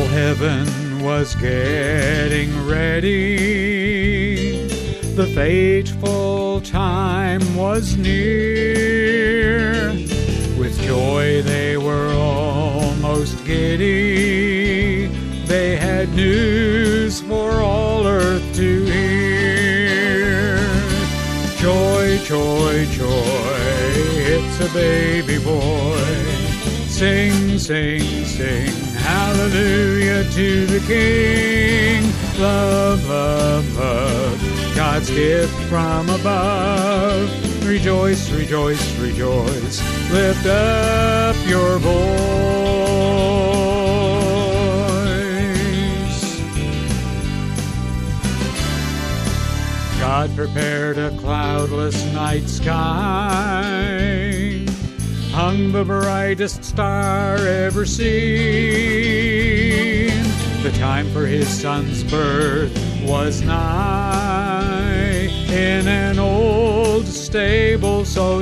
All heaven was getting ready. The fateful time was near. With joy they were almost giddy. They had news for all earth to hear. Joy, joy, joy, it's a baby boy. Sing, sing, sing, hallelujah to the King. Love, love, love, God's gift from above. Rejoice, rejoice, rejoice, lift up your voice. God prepared a cloudless night sky, hung the brightest star ever seen. The time for his son's birth was nigh, in an old stable so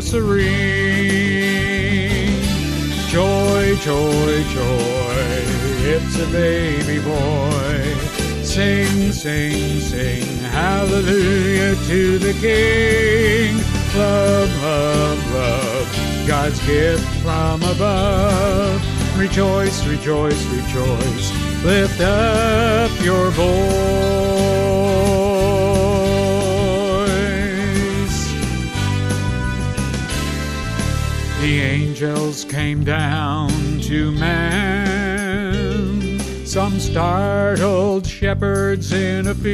serene. Joy, joy, joy, it's a baby boy. Sing, sing, sing, hallelujah to the King. Love, love, love, God's gift from above. Rejoice, rejoice, rejoice, lift up your voice. The angels came down to man, some startled shepherds in a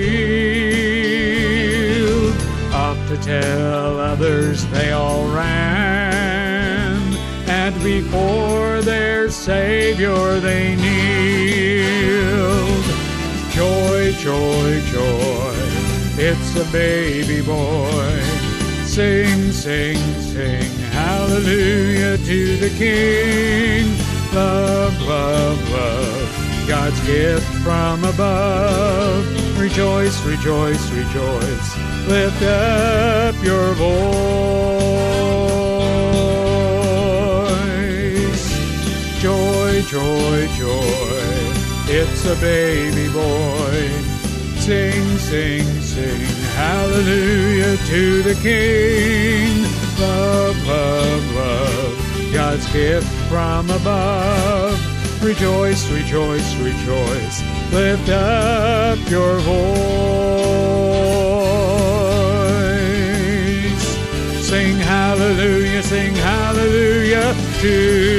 field. Up to tell others they all ran, and before their Savior they kneeled. Joy, joy, joy, it's a baby boy. Sing, sing, sing, hallelujah to the King. Love, love, love, God's gift from above. Rejoice, rejoice, rejoice, lift up your voice. Joy, joy, joy, it's a baby boy. Sing, sing, sing, hallelujah to the King. Love, love, love, God's gift from above. Rejoice, rejoice, rejoice, lift up your voice. Sing hallelujah to